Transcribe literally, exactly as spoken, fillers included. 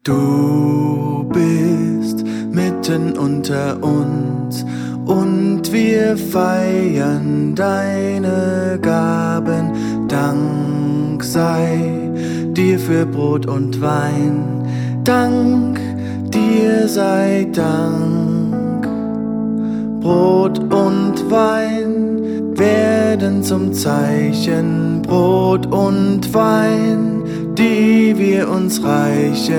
Du bist mitten unter uns und wir feiern deine Gaben. Dank sei dir für Brot und Wein, Dank dir sei Dank. Brot und Wein werden zum Zeichen, Brot und Wein, die wir uns reichen.